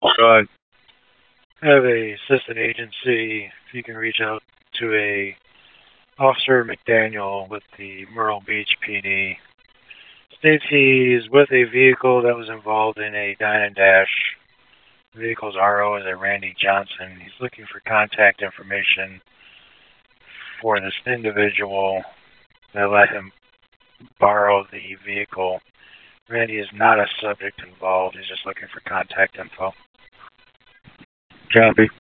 Right. I have a assistant agency. If you can reach out to a Officer McDaniel with the Myrtle Beach PD. States he's with a vehicle that was involved in a dine and dash. The vehicle's RO is a Randy Johnson. He's looking for contact information for this individual that let him borrow the vehicle. Randy is not a subject involved. He's just looking for contact info. Copy.